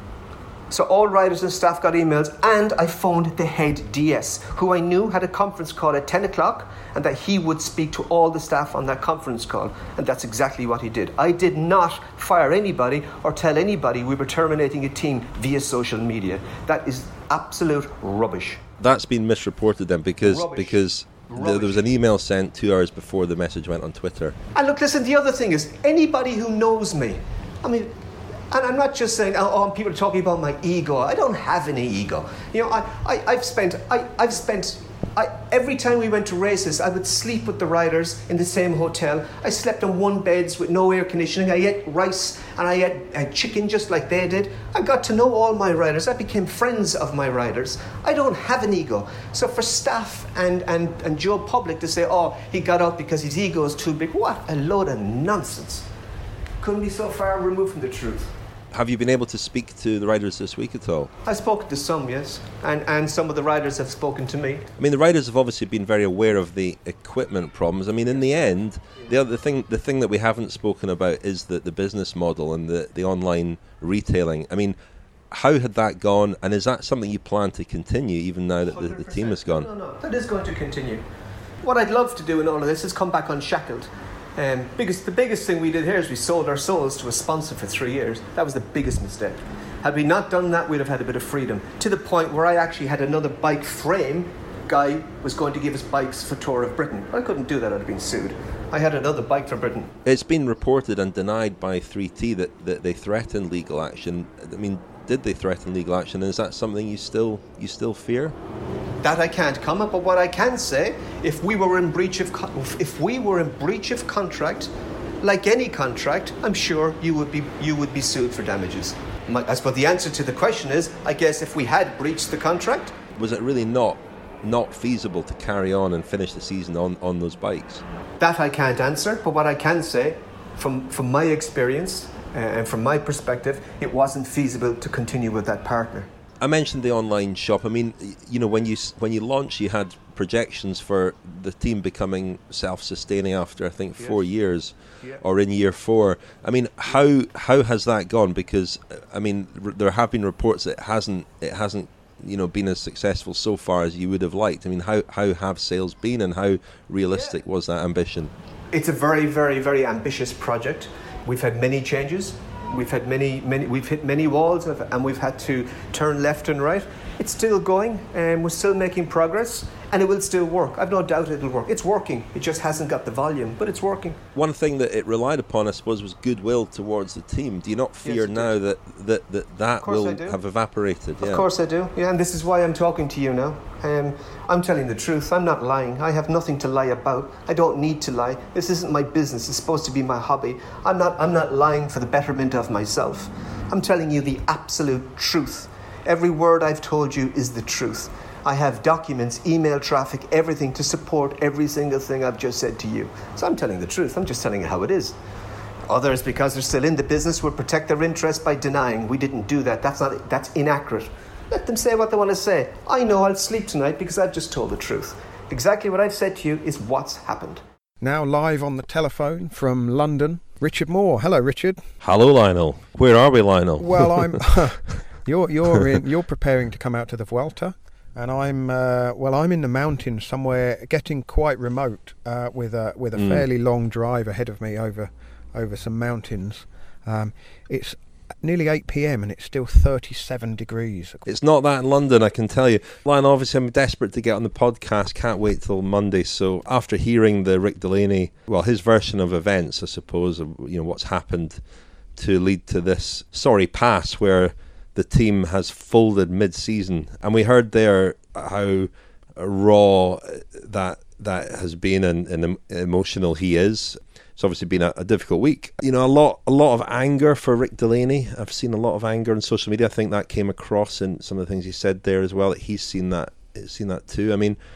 So all riders and staff got emails, and I phoned the head D S, who I knew had a conference call at ten o'clock, and that he would speak to all the staff on that conference call. And that's exactly what he did. I did not fire anybody or tell anybody we were terminating a team via social media. That is absolute rubbish. That's been misreported then, because Rubbish. because th- there was an email sent two hours before the message went on Twitter. And look, listen, the other thing is, anybody who knows me, I mean, and I'm not just saying, oh, oh, people are talking about my ego. I don't have any ego. You know, I, I, I've spent, I, I've spent, I, every time we went to races, I would sleep with the riders in the same hotel. I slept on one beds with no air conditioning. I ate rice and I ate, I ate chicken just like they did. I got to know all my riders. I became friends of my riders. I don't have an ego. So for staff and, and, and Joe Public to say, oh, he got out because his ego is too big, what a load of nonsense. Couldn't be so far removed from the truth. Have you been able to speak to the riders this week at all? I've spoken to some, yes, and and some of the riders have spoken to me. I mean, the riders have obviously been very aware of the equipment problems. I mean, in the end, the other thing, the thing that we haven't spoken about is the, the business model and the, the online retailing. I mean, how had that gone, and is that something you plan to continue even now that the, the team has gone? No, no, that is going to continue. What I'd love to do in all of this is come back unshackled. Um, biggest, the biggest thing we did here is we sold our souls to a sponsor for three years. That was the biggest mistake. Had we not done that, we'd have had a bit of freedom, to the point where I actually had another bike frame guy was going to give us bikes for Tour of Britain. I couldn't do that, I'd have been sued. I had another bike for Britain. It's been reported and denied by three T that, that they threatened legal action. I mean, did they threaten legal action? Is that something you still you still fear? That I can't comment, but what I can say, if we were in breach of con- if we were in breach of contract, like any contract, I'm sure you would be you would be sued for damages. My, I suppose the answer to the question is, I guess if we had breached the contract, was it really not not feasible to carry on and finish the season on, on those bikes? That I can't answer, but what I can say, from from my experience uh, and from my perspective, it wasn't feasible to continue with that partner. I mentioned the online shop. I mean, you know, when you when you launched, you had projections for the team becoming self-sustaining after, I think, four yes. years, yeah. or in year four. I mean, how how has that gone? Because I mean, r- there have been reports that it hasn't it hasn't you know been as successful so far as you would have liked. I mean, how how have sales been, and how realistic yeah. was that ambition? It's a very very very ambitious project. We've had many changes. We've had many, many. We've hit many walls, and we've had to turn left and right. It's still going, and we're still making progress, and it will still work. I've no doubt it'll work. It's working. It just hasn't got the volume, but it's working. One thing that it relied upon, I suppose, was goodwill towards the team. Do you not fear yes, now that that that, that will have evaporated? Of yeah. course I do. Yeah, and this is why I'm talking to you now. Um, I'm telling the truth. I'm not lying. I have nothing to lie about. I don't need to lie. This isn't my business. It's supposed to be my hobby. I'm not. I'm not lying for the betterment of myself. I'm telling you the absolute truth. Every word I've told you is the truth. I have documents, email traffic, everything to support every single thing I've just said to you. So I'm telling the truth. I'm just telling you how it is. Others, because they're still in the business, will protect their interest by denying we didn't do that. That's not. That's inaccurate. Let them say what they want to say. I know I'll sleep tonight because I've just told the truth. Exactly what I've said to you is what's happened. Now live on the telephone from London, Richard Moore. Hello, Richard. Hello, Lionel. Where are we, Lionel? Well, I'm. you're you're in. You're preparing to come out to the Vuelta, and I'm. Uh, well, I'm in the mountains somewhere, getting quite remote, uh, with a with a mm. fairly long drive ahead of me over over some mountains. Um, it's nearly eight p.m. and it's still thirty-seven degrees. It's not that in London, I can tell you. Lionel, obviously I'm desperate to get on the podcast, can't wait till Monday. So after hearing the Rick Delaney, well, his version of events, I suppose, of, you know, what's happened to lead to this sorry pass where the team has folded mid-season. And we heard there how raw that that has been and, and emotional he is. It's obviously been a, a difficult week. You know, a lot a lot of anger for Rick Delaney. I've seen a lot of anger on social media. I think that came across in some of the things he said there as well, that he's seen that seen that too. I mean,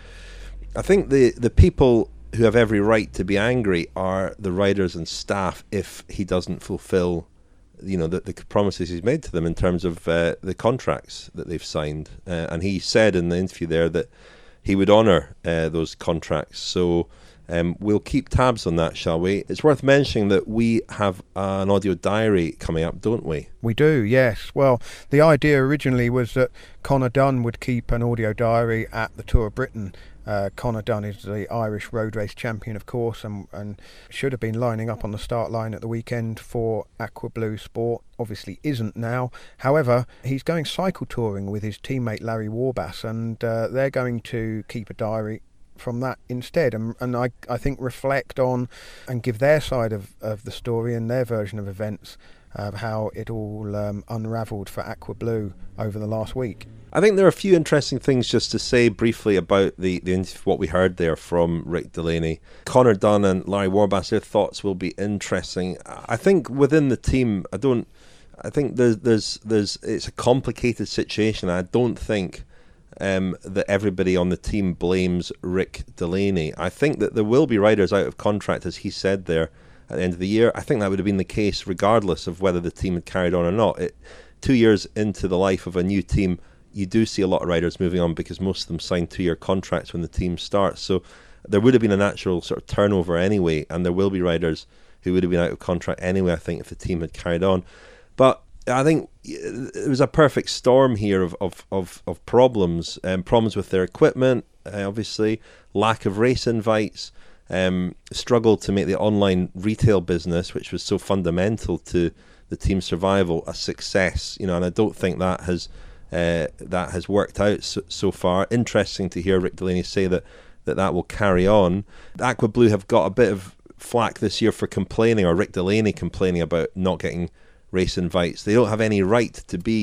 I think the, the people who have every right to be angry are the riders and staff if he doesn't fulfill, you know, the, the promises he's made to them in terms of uh, the contracts that they've signed. Uh, and he said in the interview there that he would honour uh, those contracts. So Um, we'll keep tabs on that, shall we? It's worth mentioning that we have uh, an audio diary coming up, don't we? We do, yes. Well, the idea originally was that Conor Dunn would keep an audio diary at the Tour of Britain. Uh, Conor Dunn is the Irish road race champion, of course, and, and should have been lining up on the start line at the weekend for Aqua Blue Sport. Obviously isn't now. However, he's going cycle touring with his teammate Larry Warbass, and uh, they're going to keep a diary from that instead, and, and I, I think reflect on and give their side of, of the story and their version of events, of uh, how it all um, unravelled for Aqua Blue over the last week. I think there are a few interesting things just to say briefly about the, the what we heard there from Rick Delaney. Conor Dunn and Larry Warbass, their thoughts will be interesting. I think within the team, I don't I think there's there's there's it's a complicated situation. I don't think Um, that everybody on the team blames Rick Delaney. I think that there will be riders out of contract, as he said there, at the end of the year. I think that would have been the case regardless of whether the team had carried on or not. It, two years into the life of a new team, you do see a lot of riders moving on because most of them sign two-year contracts when the team starts. So there would have been a natural sort of turnover anyway, and there will be riders who would have been out of contract anyway, I think, if the team had carried on. But I think it was a perfect storm here of of, of, of problems, um, problems with their equipment, uh, obviously, lack of race invites, um, struggle to make the online retail business, which was so fundamental to the team's survival, a success. You know, and I don't think that has uh, that has worked out so, so far. Interesting to hear Rick Delaney say that, that that will carry on. Aqua Blue have got a bit of flack this year for complaining, or Rick Delaney complaining about not getting race invites. They don't have any right to be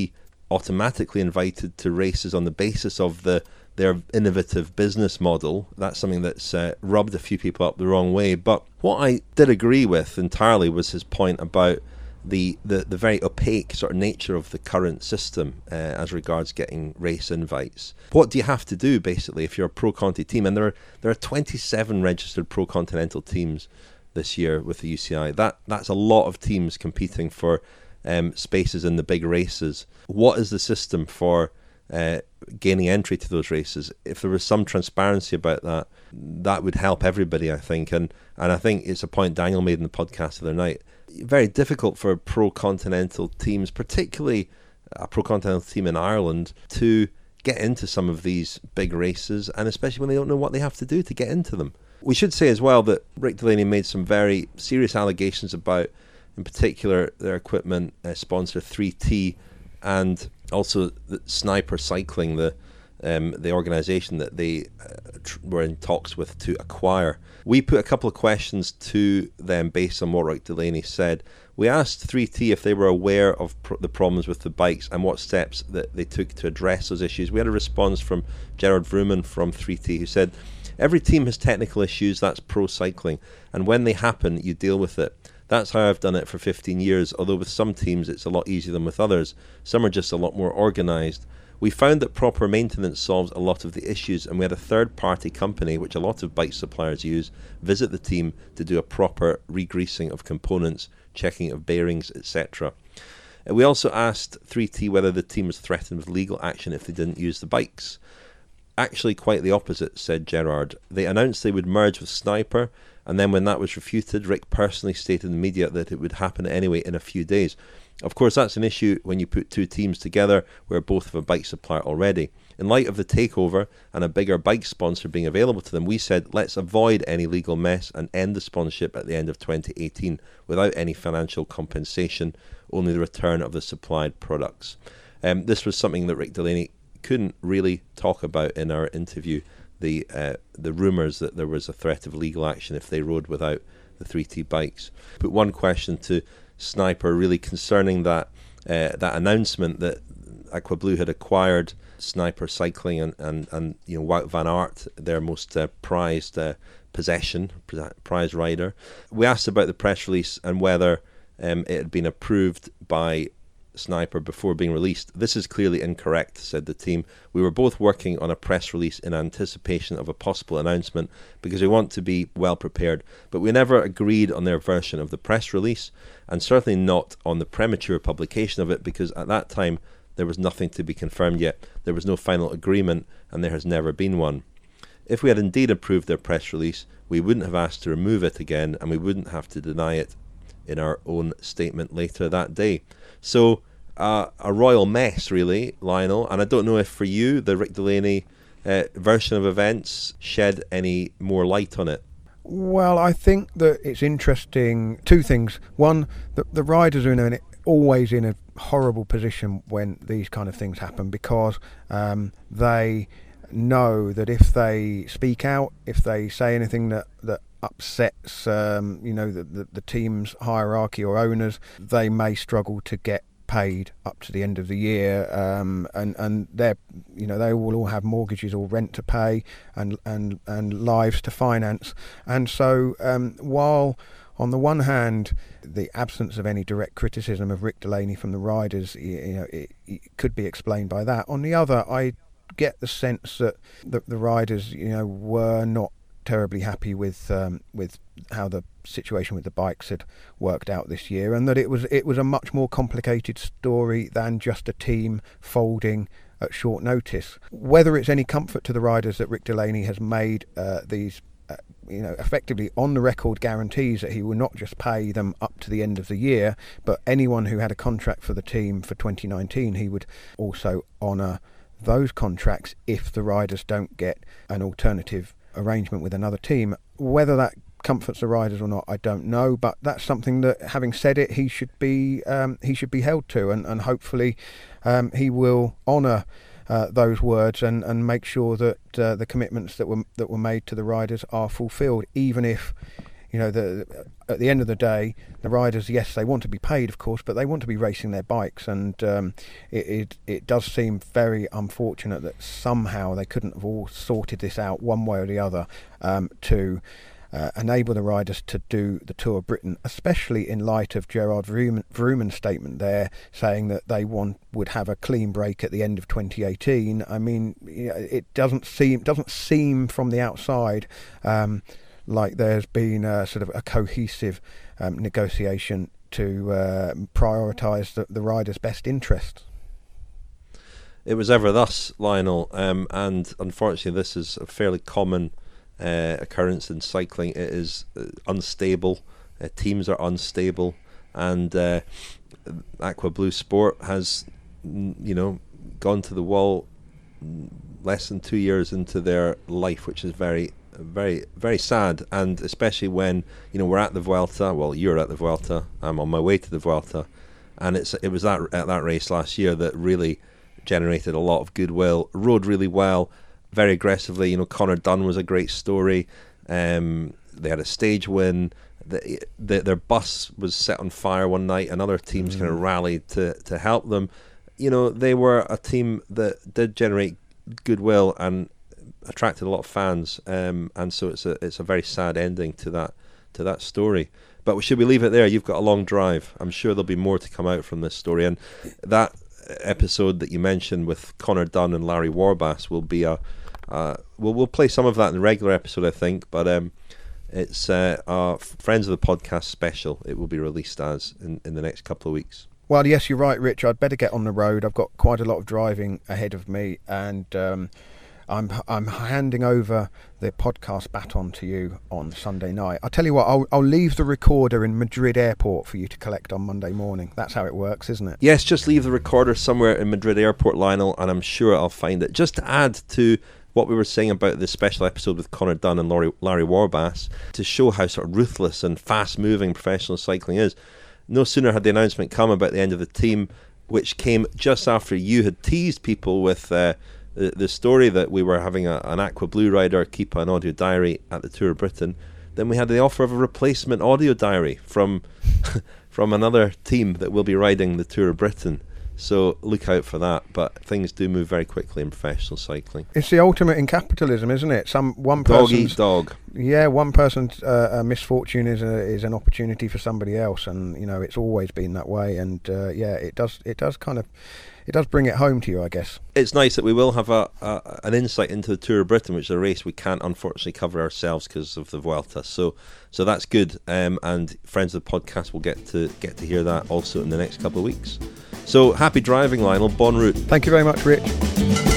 automatically invited to races on the basis of the their innovative business model. That's something that's uh, rubbed a few people up the wrong way. But what I did agree with entirely was his point about the, the, the very opaque sort of nature of the current system uh, as regards getting race invites. What do you have to do, basically, if you're a Pro Conti team? And there are, there are twenty-seven registered Pro Continental teams this year with the U C I. That That's a lot of teams competing for um, spaces in the big races. What is the system for Uh, gaining entry to those races? If there was some transparency about that, that would help everybody, I think. And and I think it's a point Daniel made in the podcast the other night. Very difficult for pro continental teams, particularly a pro continental team in Ireland, to get into some of these big races, and especially when they don't know what they have to do to get into them. We should say as well that Rick Delaney made some very serious allegations about, in particular, their equipment uh, sponsor three T, and also the Sniper Cycling, the um, the organisation that they uh, tr- were in talks with to acquire. We put a couple of questions to them based on what Rick Delaney said. We asked three T if they were aware of pr- the problems with the bikes and what steps that they took to address those issues. We had a response from Gerard Vroomen from three T who said, "Every team has technical issues, that's pro cycling, and when they happen, you deal with it. That's how I've done it for fifteen years, although with some teams it's a lot easier than with others. Some are just a lot more organised. We found that proper maintenance solves a lot of the issues, and we had a third-party company, which a lot of bike suppliers use, visit the team to do a proper re-greasing of components, checking of bearings, et cetera" We also asked three T whether the team was threatened with legal action if they didn't use the bikes. Actually, quite the opposite, said Gerard. They announced they would merge with Sniper, and then when that was refuted, Rick personally stated in the media that it would happen anyway in a few days. Of course, that's an issue when you put two teams together where both have a bike supplier already. In light of the takeover and a bigger bike sponsor being available to them, we said, let's avoid any legal mess and end the sponsorship at the end of twenty eighteen without any financial compensation, only the return of the supplied products. Um, this was something that Rick Delaney couldn't really talk about in our interview, the uh, the rumours that there was a threat of legal action if they rode without the three T bikes. Put one question to Sniper really concerning that uh, that announcement that Aquablue had acquired Sniper Cycling and, and, and you know Wout van Aert, their most uh, prized uh, possession, prized rider. We asked about the press release and whether um, it had been approved by Sniper before being released. This is clearly incorrect, said the team. We were both working on a press release in anticipation of a possible announcement because we want to be well prepared, but we never agreed on their version of the press release, and certainly not on the premature publication of it, because at that time there was nothing to be confirmed yet. There was no final agreement, and there has never been one. If we had indeed approved their press release, we wouldn't have asked to remove it again, and we wouldn't have to deny it in our own statement later that day. So uh, a royal mess, really, Lionel. And I don't know if for you, the Rick Delaney uh, version of events shed any more light on it. Well, I think that it's interesting. Two things. One, the, the riders are in an, always in a horrible position when these kind of things happen, because um, they know that if they speak out, if they say anything that, that upsets um, you know the, the, the team's hierarchy or owners, they may struggle to get paid up to the end of the year, um, and and they're you know they will all have mortgages or rent to pay and and and lives to finance, and so um, while on the one hand the absence of any direct criticism of Rick Delaney from the riders, you know, it, it could be explained by that. On the other, I get the sense that the, the riders, you know, were not terribly happy with um, with how the situation with the bikes had worked out this year, and that it was it was a much more complicated story than just a team folding at short notice. Whether it's any comfort to the riders that Rick Delaney has made uh, these uh, you know effectively on the record guarantees that he will not just pay them up to the end of the year, but anyone who had a contract for the team for twenty nineteen, he would also honour those contracts if the riders don't get an alternative arrangement with another team. Whether that comforts the riders or not, I don't know, but that's something that, having said it, he should be um, he should be held to, and, and hopefully um, he will honour uh, those words and, and make sure that uh, the commitments that were that were made to the riders are fulfilled, even if you know, the at the end of the day, the riders, yes, they want to be paid, of course, but they want to be racing their bikes, and um, it, it it does seem very unfortunate that somehow they couldn't have all sorted this out one way or the other um, to uh, enable the riders to do the Tour of Britain, especially in light of Gerard Vroomen, Vroomen's statement there, saying that they want would have a clean break at the end of twenty eighteen. I mean, you know, it doesn't seem doesn't seem from the outside Um, like there's been a, sort of a cohesive um, negotiation to uh, prioritise the, the rider's best interest. It was ever thus, Lionel, um, and unfortunately this is a fairly common uh, occurrence in cycling. It is uh, unstable, uh, teams are unstable, and uh, Aqua Blue Sport has, you know, gone to the wall less than two years into their life, which is very very very sad, and especially when, you know, we're at the Vuelta. Well, you're at the Vuelta, I'm on my way to the Vuelta, and it's it was that at that race last year that really generated a lot of goodwill, rode really well, very aggressively. You know, Connor Dunn was a great story. Um, they had a stage win. The, the, their bus was set on fire one night, and other teams mm. kind of rallied to to help them. You know, they were a team that did generate goodwill and attracted a lot of fans, um, and so it's a it's a very sad ending to that to that story. But should we leave it there? You've got a long drive. I'm sure there'll be more to come out from this story, and that episode that you mentioned with Connor Dunn and Larry Warbass will be a uh, we'll we'll play some of that in the regular episode, I think. But um, it's uh, our Friends of the Podcast special. It will be released as in, in the next couple of weeks. Well, yes, you're right, Rich. I'd better get on the road. I've got quite a lot of driving ahead of me, and Um, I'm I'm handing over the podcast baton to you on Sunday night. I'll tell you what, I'll I'll leave the recorder in Madrid airport for you to collect on Monday morning. That's how it works, isn't it? Yes, just leave the recorder somewhere in Madrid airport, Lionel, and I'm sure I'll find it. Just to add to what we were saying about this special episode with Connor Dunn and Larry, Larry Warbass, to show how sort of ruthless and fast-moving professional cycling is, no sooner had the announcement come about the end of the team, which came just after you had teased people with Uh, The, the story that we were having a, an Aqua Blue rider keep an audio diary at the Tour of Britain. Then we had the offer of a replacement audio diary from from another team that will be riding the Tour of Britain. So look out for that. But things do move very quickly in professional cycling. It's the ultimate in capitalism, isn't it? Some one dog person's eat dog. Yeah, one person's uh, uh, misfortune is a, is an opportunity for somebody else, and you know it's always been that way. And uh, yeah, it does it does kind of. It does bring it home to you, I guess. It's nice that we will have a, a an insight into the Tour of Britain, which is a race we can't unfortunately cover ourselves because of the Vuelta. So, so that's good. Um, and friends of the podcast will get to get to hear that also in the next couple of weeks. So happy driving, Lionel. Bon route. Thank you very much, Rich.